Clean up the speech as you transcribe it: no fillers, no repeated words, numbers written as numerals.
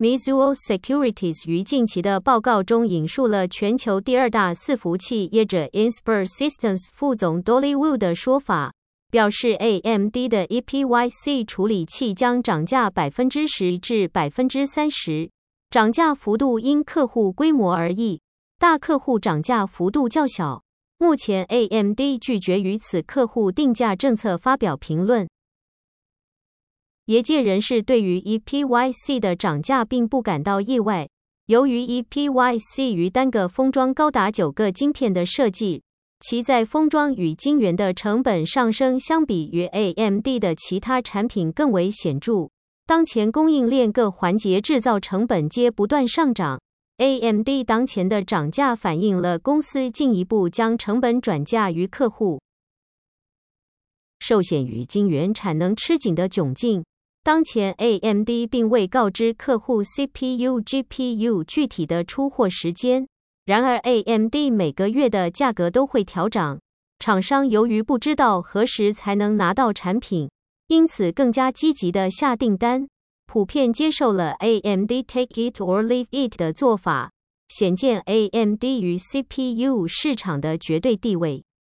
Mizuho Securities 于近期的报告中引述了全球第二大伺服器业者 Inspur Systems 副总 Dolly Wu 的说法，表示 AMD 的 EPYC 处理器将涨价 10% 至 30%， 涨价幅度因客户规模而异，大客户涨价幅度较小。目前 AMD 拒绝于此客户定价政策发表评论。业界人士对于 EPYC 的涨价并不感到意外，由于 EPYC 于单个封装高达9个晶片的设计，其在封装与晶圆的成本上升相比于 AMD 的其他产品更为显著。当前供应链各环节制造成本皆不断上涨， AMD 当前的涨价反映了公司进一步将成本转嫁于客户。受限于晶圆产能吃紧的窘境，当前 AMD 并未告知客户 CPU、GPU 具体的出货时间。然而 AMD 每个月的价格都会调涨，厂商由于不知道何时才能拿到产品，因此更加积极地下订单，普遍接受了 AMD Take it or leave it 的做法，显见 AMD于 CPU 市场的绝对地位。